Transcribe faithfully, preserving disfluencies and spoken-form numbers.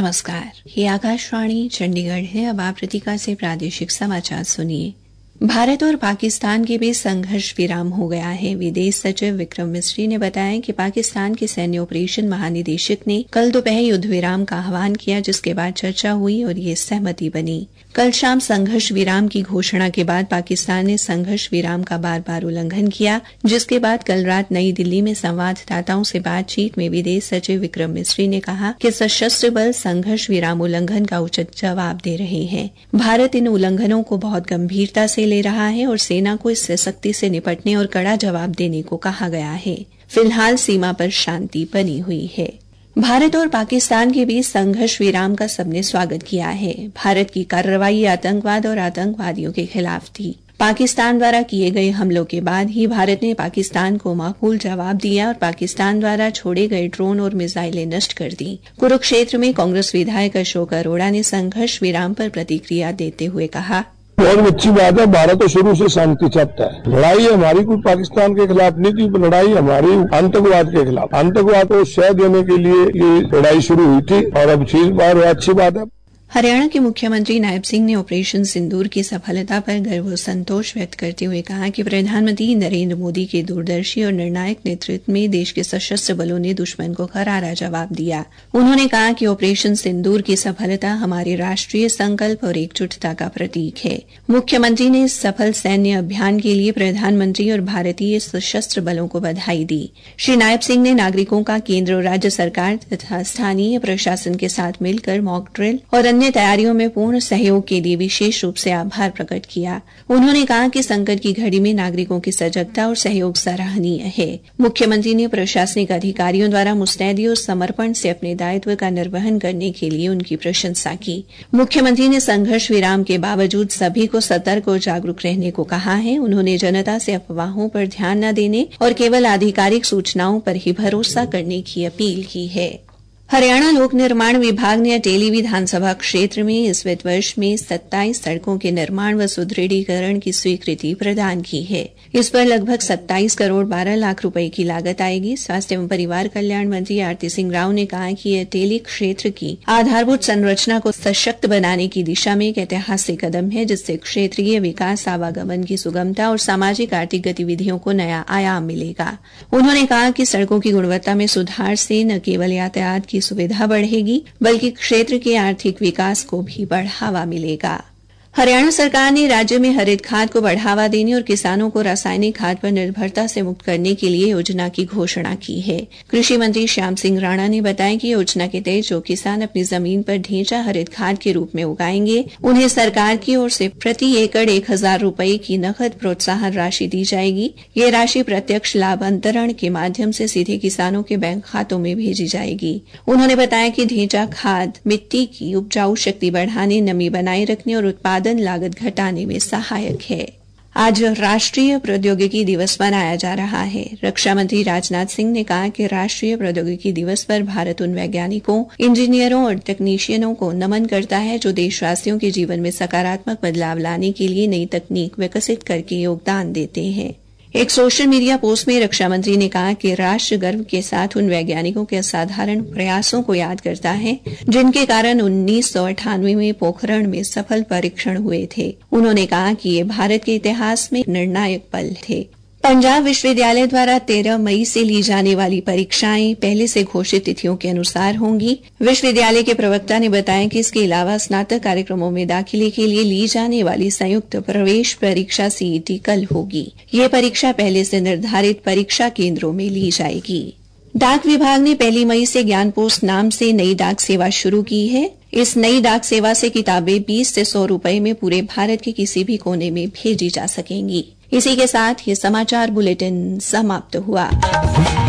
नमस्कार, ये आकाशवाणी चंडीगढ़ है। अब आप रितिका से प्रादेशिक समाचार सुनिए। भारत और पाकिस्तान के बीच संघर्ष विराम हो गया है। विदेश सचिव विक्रम मिस्री ने बताया कि पाकिस्तान के सैन्य ऑपरेशन महानिदेशक ने कल दोपहर युद्ध विराम का आह्वान किया, जिसके बाद चर्चा हुई और ये सहमति बनी। कल शाम संघर्ष विराम की घोषणा के बाद पाकिस्तान ने संघर्ष विराम का बार बार उल्लंघन किया, जिसके बाद कल रात नई दिल्ली में संवाददाताओं से बातचीत में विदेश सचिव विक्रम मिस्री ने कहा कि सशस्त्र बल संघर्ष विराम उल्लंघन का उचित जवाब दे रहे हैं। भारत इन उल्लंघनों को बहुत गंभीरता से ले रहा है और सेना को इससे सख्ती से निपटने और कड़ा जवाब देने को कहा गया है। फिलहाल सीमा पर शांति बनी हुई है। भारत और पाकिस्तान के बीच संघर्ष विराम का सबने स्वागत किया है। भारत की कार्रवाई आतंकवाद और आतंकवादियों के खिलाफ थी। पाकिस्तान द्वारा किए गए हमलों के बाद ही भारत ने पाकिस्तान को माकूल जवाब दिया और पाकिस्तान द्वारा छोड़े गए ड्रोन और मिसाइलें नष्ट कर दी। कुरुक्षेत्र में कांग्रेस विधायक अशोक अरोड़ा ने संघर्ष विराम पर प्रतिक्रिया देते हुए कहा, बहुत अच्छी बात है। भारत तो शुरू से शांति चाहता है। लड़ाई हमारी कोई पाकिस्तान के खिलाफ नहीं थी, लड़ाई हमारी आतंकवाद के खिलाफ, आतंकवाद को शह देने के लिए ये लड़ाई शुरू हुई थी और अब चीज बार अच्छी बात है। हरियाणा के मुख्यमंत्री नायब सिंह ने ऑपरेशन सिंदूर की सफलता पर गर्व और संतोष व्यक्त करते हुए कहा कि प्रधानमंत्री नरेंद्र मोदी के दूरदर्शी और निर्णायक नेतृत्व में देश के सशस्त्र बलों ने दुश्मन को करारा जवाब दिया। उन्होंने कहा कि ऑपरेशन सिंदूर की सफलता हमारे राष्ट्रीय संकल्प और एकजुटता का प्रतीक है। मुख्यमंत्री ने इस सफल सैन्य अभियान के लिए प्रधानमंत्री और भारतीय सशस्त्र बलों को बधाई दी। श्री नायब सिंह ने नागरिकों का केंद्र और राज्य सरकार तथा स्थानीय प्रशासन के साथ मिलकर मॉक ड्रिल और अन्य तैयारियों में पूर्ण सहयोग के लिए विशेष रूप से आभार प्रकट किया। उन्होंने कहा कि संकट की घड़ी में नागरिकों की सजगता और सहयोग सराहनीय है। मुख्यमंत्री ने प्रशासनिक अधिकारियों द्वारा मुस्तैदी और समर्पण से अपने दायित्व का निर्वहन करने के लिए उनकी प्रशंसा की। मुख्यमंत्री ने संघर्ष विराम के बावजूद सभी को सतर्क और जागरूक रहने को कहा है। उन्होंने जनता से अफवाहों पर ध्यान न देने और केवल आधिकारिक सूचनाओं पर ही भरोसा करने की अपील की है। हरियाणा लोक निर्माण विभाग ने अटेली विधानसभा क्षेत्र में इस वित्त वर्ष में सत्ताईस सड़कों के निर्माण व सुदृढ़ीकरण की स्वीकृति प्रदान की है। इस पर लगभग सत्ताईस करोड़ बारह लाख रुपए की लागत आएगी। स्वास्थ्य एवं परिवार कल्याण मंत्री आरती सिंह राव ने कहा कि अटेली क्षेत्र की आधारभूत संरचना को सशक्त बनाने की दिशा में एक ऐतिहासिक कदम है, जिससे क्षेत्रीय विकास, आवागमन की सुगमता और सामाजिक आर्थिक गतिविधियों को नया आयाम मिलेगा। उन्होंने कहा कि सड़कों की गुणवत्ता में सुधार से न केवल यातायात की सुविधा बढ़ेगी, बल्कि क्षेत्र के आर्थिक विकास को भी बढ़ावा मिलेगा। हरियाणा सरकार ने राज्य में हरित खाद को बढ़ावा देने और किसानों को रासायनिक खाद पर निर्भरता से मुक्त करने के लिए योजना की घोषणा की है। कृषि मंत्री श्याम सिंह राणा ने बताया कि योजना के तहत जो किसान अपनी जमीन पर ढेंचा हरित खाद के रूप में उगाएंगे, उन्हें सरकार की ओर से प्रति एकड़ एक हजार रूपये की नकद प्रोत्साहन राशि दी जाएगी। ये राशि प्रत्यक्ष लाभ अंतरण के माध्यम से सीधे किसानों के बैंक खातों में भेजी जाएगी। उन्होंने बताया कि ढेंचा खाद मिट्टी की उपजाऊ शक्ति बढ़ाने, नमी बनाए रखने और उत्पादन लागत घटाने में सहायक है। आज राष्ट्रीय प्रौद्योगिकी दिवस मनाया जा रहा है। रक्षा मंत्री राजनाथ सिंह ने कहा कि राष्ट्रीय प्रौद्योगिकी दिवस पर भारत उन वैज्ञानिकों, इंजीनियरों और तकनीशियनों को नमन करता है जो देशवासियों के जीवन में सकारात्मक बदलाव लाने के लिए नई तकनीक विकसित करके योगदान देते हैं। एक सोशल मीडिया पोस्ट में रक्षा मंत्री ने कहा कि राष्ट्र गर्व के साथ उन वैज्ञानिकों के असाधारण प्रयासों को याद करता है जिनके कारण उन्नीस सौ अट्ठानवे में पोखरण में सफल परीक्षण हुए थे। उन्होंने कहा कि ये भारत के इतिहास में निर्णायक पल थे। पंजाब विश्वविद्यालय द्वारा तेरह मई से ली जाने वाली परीक्षाएं पहले से घोषित तिथियों के अनुसार होंगी। विश्वविद्यालय के प्रवक्ता ने बताया कि इसके अलावा स्नातक कार्यक्रमों में दाखिले के लिए ली जाने वाली संयुक्त प्रवेश परीक्षा सीईटी कल होगी। ये परीक्षा पहले से निर्धारित परीक्षा केंद्रों में ली जाएगी। डाक विभाग ने पहली मई से ज्ञान पोस्ट नाम से नई डाक सेवा शुरू की है। इस नई डाक सेवा से किताबें बीस से सौ रुपए में पूरे भारत के किसी भी कोने में भेजी जा सकेंगी। इसी के साथ ये समाचार बुलेटिन समाप्त हुआ।